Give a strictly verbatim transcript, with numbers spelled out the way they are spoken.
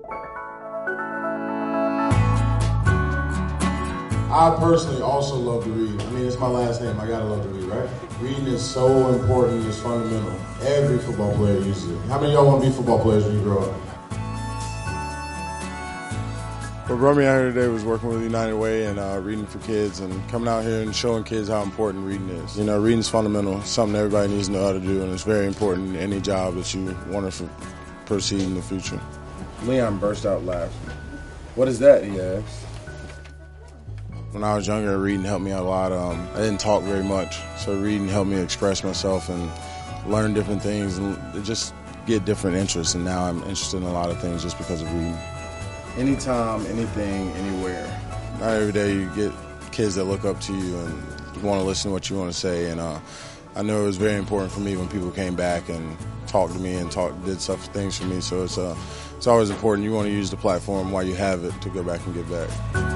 I personally also love to read. I mean, it's my last name. I gotta love to read, right? Reading is so important. It's fundamental. Every football player uses it. How many of y'all want to be football players when you grow up? What brought me out here today was working with United Way and uh, reading for kids and coming out here and showing kids how important reading is. You know, reading is fundamental. It's something everybody needs to know how to do, and it's very important in any job that you want to proceed in the future. Leon burst out laughing. What is that, he asked. When I was younger, reading helped me out a lot. Um, I didn't talk very much, so reading helped me express myself and learn different things and just get different interests. And now I'm interested in a lot of things just because of reading. Anytime, anything, anywhere. Not every day you get kids that look up to you and want to listen to what you want to say. And uh, I know it was very important for me when people came back and talked to me and talked, did stuff, things for me. So it's uh, it's always important. You want to use the platform while you have it to go back and give back.